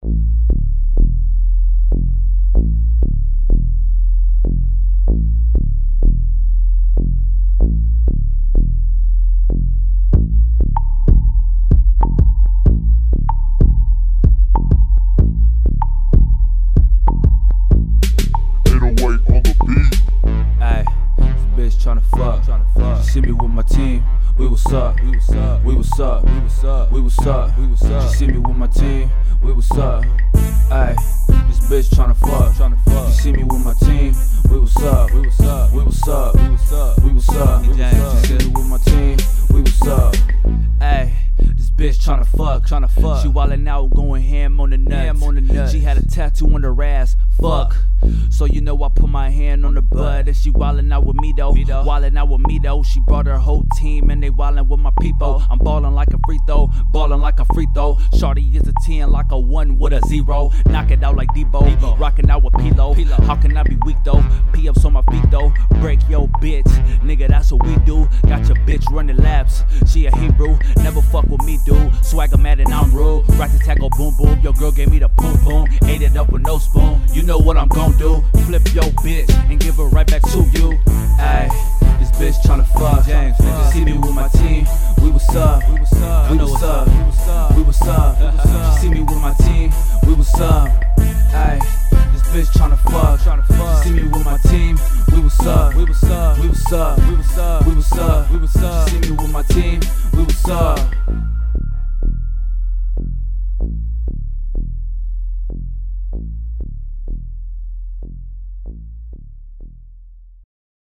Tryna fuck. She see me with my team. We was up. We was up. She see me with my team. We was up. Ayy, this bitch tryna fuck. She see me with my team. We was up. She see me with my team. We was up. Ayy, this bitch tryna fuck. She wildin' out, going ham on the nuts. She had a tattoo on her ass. Fuck. So you know I put my hand on the butt. And she wildin' out with me though. She brought her whole team and they wildin' with my people. I'm ballin' like a free throw. Shorty is a 10 like a 1 with a 0. Knock it out like Debo. Rockin' out with P-Lo. How can I be weak though? P-ups on my feet though. Break your bitch. Nigga, that's what we do. Got your bitch running laps. She a Hebrew. Never fuck with me, dude. Swagger mad and I'm rude. Right to tackle, boom boom. Your girl gave me the boom boom. Ate it up with no spoon. You know what I'm gon' do. Flip your bitch and give her right back to you. Ayy, this bitch tryna fuck. She see me with my team.